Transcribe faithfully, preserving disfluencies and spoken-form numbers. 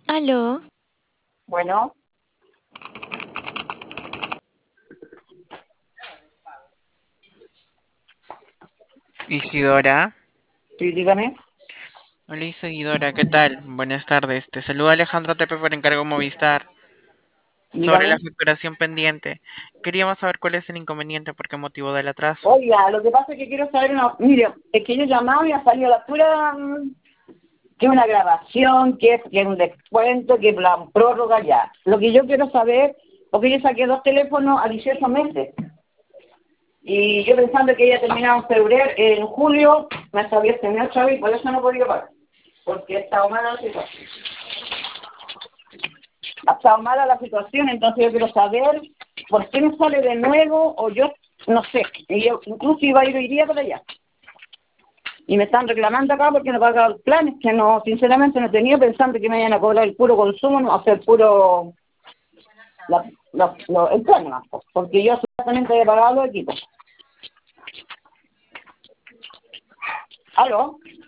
Aló, Bueno, Isidora. sí, dígame, Hola Isidora, ¿qué tal? Buenas tardes. Te saluda Alejandro Tepe por encargo Movistar sobre la dígame. facturación pendiente. Queríamos saber cuál es el inconveniente, por qué motivo del atraso. Oiga, lo que pasa es que quiero saber una... Mire, es que yo he llamado y ha salido la pura... mm, que una grabación, que es que un descuento, que plan prórroga ya. Lo que yo quiero saber, porque yo saqué dos teléfonos a dieciocho meses. Y yo pensando que ya terminaba en febrero, en julio, me sabía extender otra vez y por eso no podía pagar. Porque ha estado mala la situación. Ha estado mala la situación, entonces yo quiero saber por qué me sale de nuevo o yo, no sé. Y yo incluso iba a ir hoy día para allá. Y me están reclamando acá porque no he pagado el plan, es que no, sinceramente no tenía pensando que me vayan a cobrar el puro consumo, no hacer puro, la, la, lo- el plan, no, porque yo absolutamente he pagado los equipos. ¿Aló?